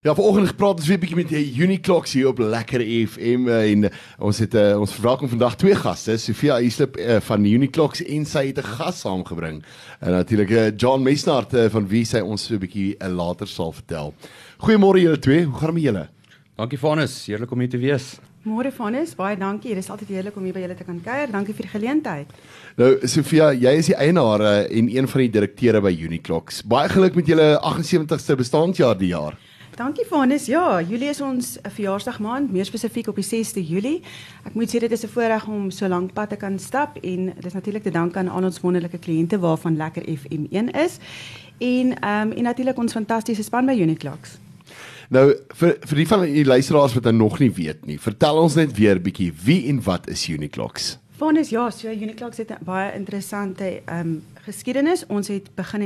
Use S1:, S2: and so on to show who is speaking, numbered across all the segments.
S1: Ja, vanoggend gepraat ons weer 'n bietjie met die Uniclocks hier op Lekker FM en ons het ons verwelkom vandag twee gaste, Sofia Islip van Uniclocks en sy het 'n gas saamgebring. En natuurlik John Mesnaert van wie sy ons so 'n bietjie later sal vertel. Goeiemôre julle twee, hoe gaan dit met julle?
S2: Dankie Vanus, heerlik om hier te wees.
S3: Môre Vanus, baie dankie. Dit is altyd heerlik om hier by julle te kan kuier. Dankie vir die geleentheid.
S1: Nou Sofia, jy is die eienaar en een van die direkteure by Uniclocks. Baie geluk met julle 78ste bestaanjaar die jaar.
S3: Dankie Vanus. Ja, Julie is ons verjaarsdagmaand, meer spesifiek op die 6de Julie. Ek moet sê dit is 'n voorreg om so lank pad te kan stap en dit is natuurlik te danke aan al ons wonderlike kliënte waarvan Lekker FM 1 is. En natuurlik ons fantastiese span by Uniclocks.
S1: Nou vir die van die luisteraars wat nog nie weet nie, vertel ons net weer bietjie wie en wat is Uniclocks?
S3: Vanus, ja, so Uniclocks het 'n baie interessante geskiedenis. Ons het begin in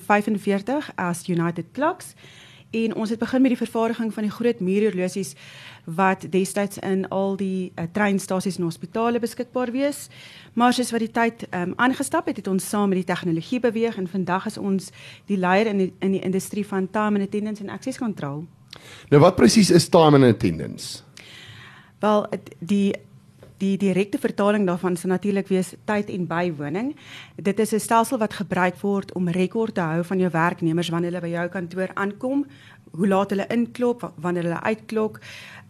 S3: 1945 as United Clocks. En ons het begin met die vervaardiging van die groot muurhorlosies wat destyds in al die treinstasies en hospitale beskikbaar wees. Maar soos wat die tyd aangestap het, het ons saam met die tegnologie beweeg en vandag is ons die leier in die industrie van time and attendance en access control.
S1: Nou wat presies is time and attendance?
S3: Wel, die direkte vertaling daarvan sal natuurlik wees tyd en bywoning. Dit is 'n stelsel wat gebruik word om rekord te hou van jou werknemers wanneer hulle by jou kantoor aankom, hoe laat hulle inklop, wanneer hulle uitklok.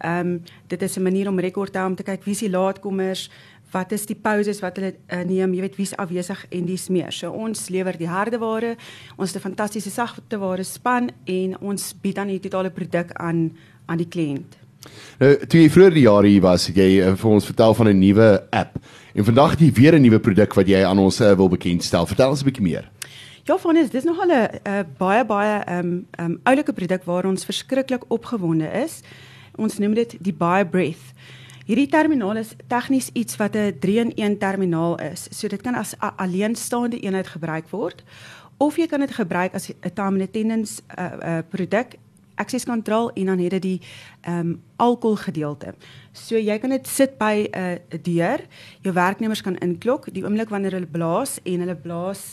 S3: Dit is 'n manier om rekord te hou om te kyk wie is die laatkommers, wat is die pauses wat hulle neem, jy weet wie is afwesig en dis meer. So ons lewer die hardeware, ons het 'n fantastiese sagteware span en ons bied dan die totale produk aan die kliënt.
S1: Nou, toe jy vroeër die jaar hier was, het jy vir ons vertel van 'n nuwe app. En vandag het jy weer 'n nuwe produk wat jy aan ons wil bekendstel. Vertel ons 'n bietjie meer.
S3: Ja, Vanus, dis nogal 'n baie oulike produk waar ons verskriklik opgewonde is. Ons noem dit die BioBreath. Hierdie terminaal is tegnies iets wat 'n 3-in-1 terminaal is. So dit kan as 'n alleenstaande eenheid gebruik word of jy kan dit gebruik as 'n time and attendance produk, access control en dan het dit die alkohol gedeelte. So jy kan dit sit by 'n deur, jou werknemers kan inklok, die oomblik wanneer hulle blaas en hulle blaas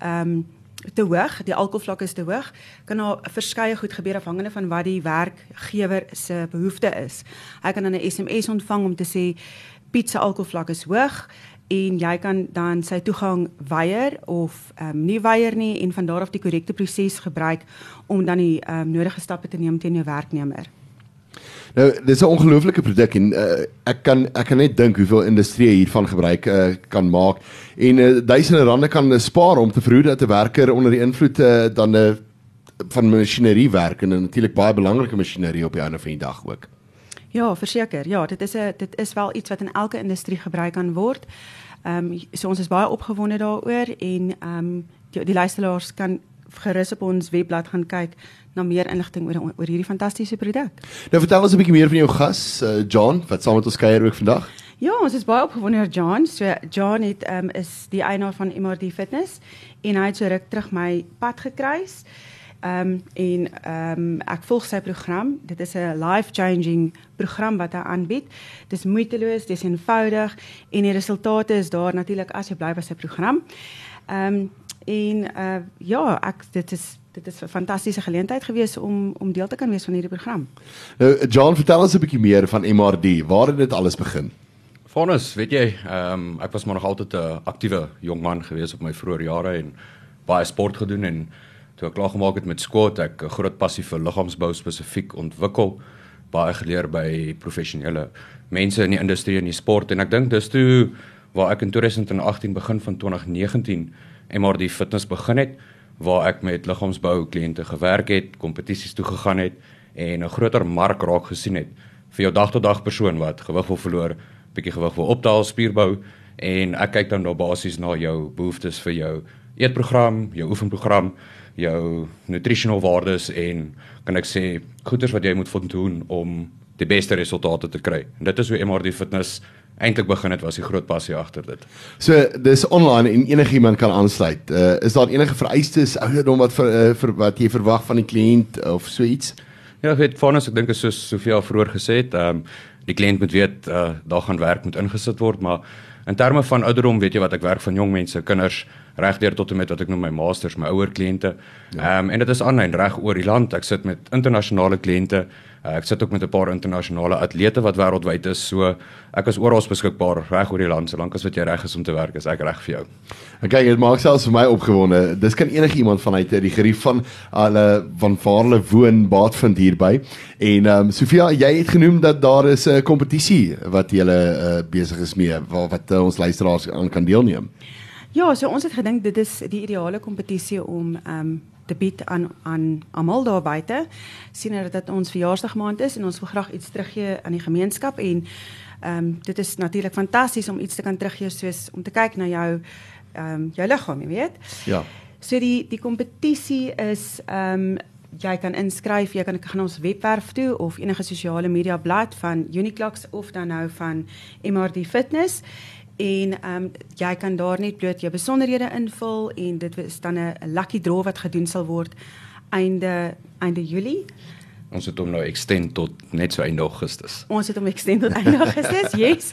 S3: te hoog, die alkoholvlak is te hoog, kan daar verskeie goed gebeur afhangende van wat die werkgewer se behoefte is. Hy kan dan 'n SMS ontvang om te sê Piet se alkoholvlak is hoog en jy kan dan sy toegang weier of nie weier nie en van daar af die korrekte proses gebruik om dan die nodige stappe te neem teen jou werknemer.
S1: Nou, dis 'n ongelooflike produk en ek kan net dink hoeveel industrie hiervan gebruik kan maak en duisende rande kan spaar om te verhoed dat 'n werker onder die invloed dan van masjinerie werk en natuurlik baie belangrike masjinerie op die einde van die dag ook.
S3: Ja, verseker. Ja, dit is wel iets wat in elke industrie gebruik kan word. So ons is baie opgewonde daaroor en die luisteraars kan gerus op ons webblad gaan kyk na meer inligting oor hierdie fantastiese produk.
S1: Nou vertel ons 'n bietjie meer van jou gas, John, wat saam met ons kuier ook vandag.
S3: Ja, ons is baie opgewonde oor John. So John is die eienaar van MRD Fitness en hy het so ruk terug my pad gekruis. Ek volg sy program. Dit is 'n life-changing program wat hy aanbied. Dit is moeiteloos, dit is eenvoudig en die resultate is daar natuurlik as jy bly by sy program. Dit is 'n fantastiese geleentheid gewees om deel te kan wees van hierdie program.
S1: Nou, John, vertel ons 'n bietjie meer van MRD. Waar het dit alles begin?
S2: Vanus, weet jy, ek was maar nog altyd 'n aktiewe jong man gewees op my vroeë jare en baie sport gedoen en toe ek klaar gemaak het met skool, het ek 'n groot passie vir liggaamsbou spesifiek ontwikkel, baie geleer by professionele mense in die industrie en die sport en ek dink dis toe waar ek in 2018 begin van 2019 MRD Fitness begin het, waar ek met liggaamsbou kliënte gewerk het, kompetisies toe gegaan het en 'n groter mark raak gesien het vir jou dag tot dag persoon wat gewig wil verloor, bietjie gewig wil opdaal, spierбou en ek kyk dan nou basies na jou behoeftes vir jou eetprogram, jou oefenprogram, jou nutritional waardes en kan ek sê goeders wat jy moet voldoen om die beste resultate te kry. En dit is hoe MRD Fitness eintlik begin het, was die groot passie agter dit.
S1: So dis online en enigiemand kan aansluit. Is daar enige vereistes ouderdom wat jy verwag van die kliënt of so iets?
S2: Ja, ek weet Vanus, ek dink is soos Sofia vroeër gesê het, die kliënt moet weet daar gaan werk moet ingesit word, maar in terme van ouderdom weet jy wat ek werk van jong mense, kinders regdeur tot en met wat ek noem my masters, my ouer kliënte. En dit is aanlyn reg oor die land. Ek sit met internasionale kliënte. Ek sit ook met 'n paar internasionale atlete wat wêreldwyd is. So ek is oral beskikbaar reg oor die land. Solank as wat jy reg is om te werk, is ek reg vir jou.
S1: Okay, dit maak selfs vir my opgewonde. Dis kan enige iemand vanuit die gerief van hulle van waar hulle woon baat vind hierby. En Sofia, jy het genoem dat daar is 'n kompetisie wat julle besig is mee wat ons luisteraars aan kan deelneem.
S3: Ja, so ons het gedink dit is die ideale kompetisie om te bied aan almal daar buite. Sien dat ons verjaarsdagmaand is en ons wil graag iets teruggee aan die gemeenskap en dit is natuurlik fantasties om iets te kan teruggee soos om te kyk na jou liggaam, jy weet.
S1: Ja.
S3: So die kompetisie is jy kan inskryf, jy kan gaan ons webwerf toe of enige sosiale media blad van Uniclocks of dan nou van MRD Fitness. En jy kan daar net bloot jou besonderhede invul en dit is dan 'n lucky draw wat gedoen sal word einde Julie.
S2: Ons het hom nou extend tot net so einde Augustus.
S3: Ons het hom extend tot einde Augustus, yes.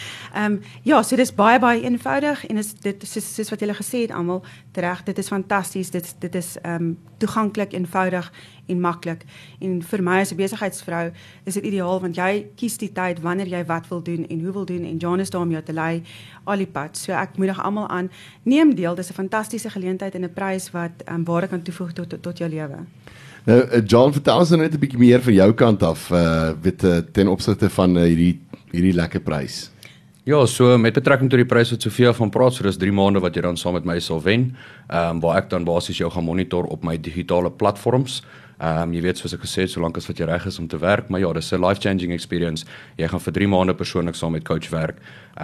S3: Ja, so dis baie eenvoudig en dit is soos wat julle gesê het almal reg, dit is fantasties, dit is toeganklik, eenvoudig en maklik. En vir my as 'n besigheidsvrou is dit ideaal want jy kies die tyd wanneer jy wat wil doen en hoe wil doen en Jan is daar om jou te lei al die pad. So ek moedig almal aan, neem deel, dis 'n fantastiese geleentheid en 'n prys wat waarde kan toevoeg tot jou lewe.
S1: Nou John, vertel ons net 'n bietjie meer van jou kant af ten opsigte van hierdie lekker prys.
S2: Ja, so met betrekking tot die prys wat Sofia van praat, so dis 3 maande wat jy dan saam met my sal wen, waar ek dan basies jou gaan monitor op my digitale platforms. Jy weet soos ek gesê het, solank as wat jy reg is om te werk, maar ja, dis 'n life-changing experience. Jy gaan vir 3 maande persoonlik saam met coach werk.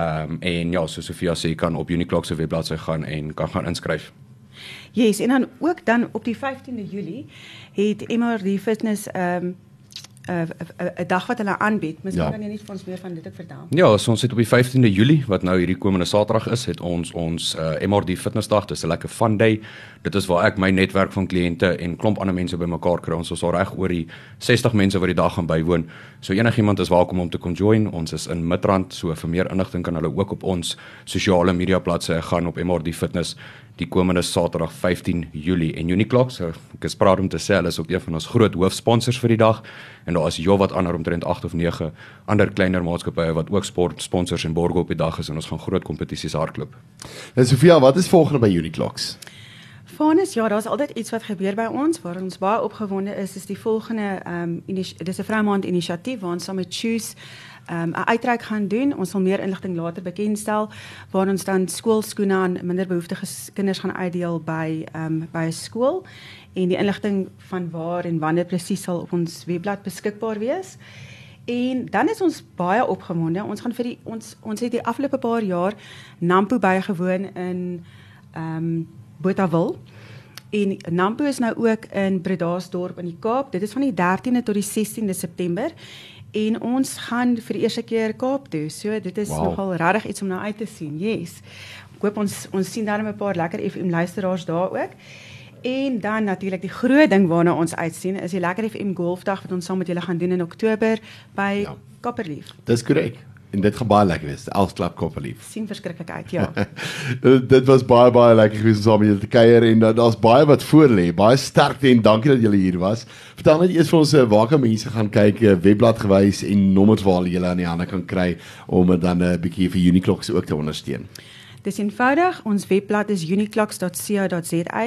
S2: En ja, so Sofia sê, jy kan op Uniclocks se webbladsy gaan en kan gaan inskryf.
S3: Yes, en dan op die 15de Julie het MRD Fitness 'n dag wat hulle aanbied. Miskien kan jy net vir ons meer van dit vertel.
S2: Ja, so ons het op die 15de Julie, wat nou hierdie komende Saterdag is, het ons MRD Fitnessdag. Dis 'n lekker fun day. Dit is waar ek my netwerk van kliënte en klomp ander mense bymekaar kry. Ons is al reg oor die 60 mense wat die dag gaan bywoon. So enigiemand is welkom om te kom join. Ons is in Midrand, so vir meer inligting kan hulle ook op ons sosiale media bladsye gaan op MRD Fitness die komende Saterdag 15 Julie. En Uniclocks, so ek is proud om te sê, hulle is ook een van ons groot hoofsponsors vir die dag. En daar is heelwat ander omtrent 8 of 9 ander kleiner maatskappye wat ook sponsors en borge op die dag is en ons gaan groot kompetisies hardloop.
S1: En Sofia, wat is volgende by Uniclocks?
S3: Vanus, ja, daar's altyd iets wat gebeur by ons waar ons baie opgewonde is die volgende dis 'n Vroumaand inisiatief waar ons saam met Choose 'n uitreik gaan doen. Ons sal meer inligting later bekendstel waar ons dan skoolskoene aan minderbehoeftige kinders gaan uitdeel by 'n skool en die inligting van waar en wanneer presies sal op ons webblad beskikbaar wees. En dan is ons baie opgewonde. Ons gaan vir ons het die afgelope paar jaar Nampo bygewoon in Botawil. En Nampo is nou ook in Bredasdorp in die Kaap. Dit is van die 13de tot die 16de September. En ons gaan vir die eerste keer Kaap toe. So dit is nogal regtig iets om na uit te sien. Yes. Ek hoop ons sien daar 'n paar lekker FM luisteraars daar ook. En dan natuurlik die groot ding waarna ons uitsien is die Lekker FM Golfdag wat ons saam met julle gaan doen in Oktober by Copperleaf.
S1: Dis korrek. En dit gaan baie lekker wees. Els klap Copperleaf.
S3: Sien verskriklik uit, ja.
S1: Dit was baie lekker gewees om saam met julle te kuier en daar's baie wat voor lê. Baie sterkte en dankie dat julle hier was. Vertel net eers vir ons waar kan mense gaan kyk, webblad gewys en nommers waar julle aan die hande kan kry om dan 'n bietjie vir Uniclocks ook te ondersteun.
S3: Dis eenvoudig, ons webblad is uniclocks.co.za,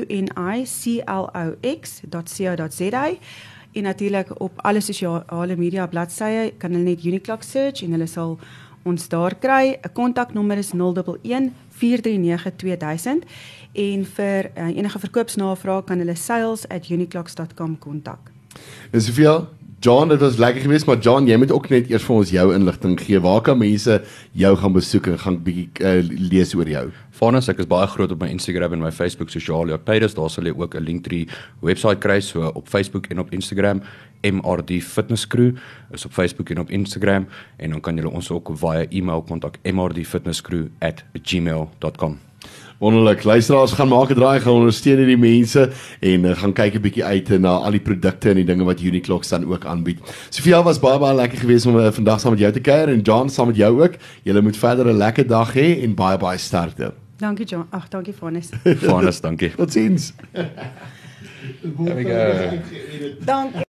S3: uniclox.co.za. En natuurlik op alle sosiale media bladsye kan hulle net Uniclocks search en hulle sal ons daar kry. 'n Kontaknommer is 011 439 2000 en vir enige verkoopsnavraag kan hulle sales@uniclox.com kontak.
S1: En Sofia, John, dit was lekker geweest, maar John, jy moet ook net eers vir ons jou inligting gee. Waar kan mense jou gaan besoek en gaan bietjie lees oor jou?
S2: Vanus, ek is baie groot op my Instagram en my Facebook sosiale pages. Daar sal jy ook 'n Linktree webwerf kry, so op Facebook en op Instagram. MRD Fitness Crew is op Facebook en op Instagram en dan kan julle ons ook via e-mail kontak mrdfitnesscrew@gmail.com.
S1: Wonderlik, luisteraars gaan maak 'n draai, gaan ondersteun hierdie mense en gaan kyk 'n bietjie uit na al die produkte en die dinge wat Uniclocks dan ook aanbied. Sofia, was baie lekker geweest om vandag saam met jou te kuier en John saam met jou ook. Julle moet verder 'n lekker dag hê en baie sterkte.
S3: Dankie John. Ag, dankie Vanus.
S2: Vanus, dankie.
S1: Totsiens.
S2: There we go.
S3: Dankie.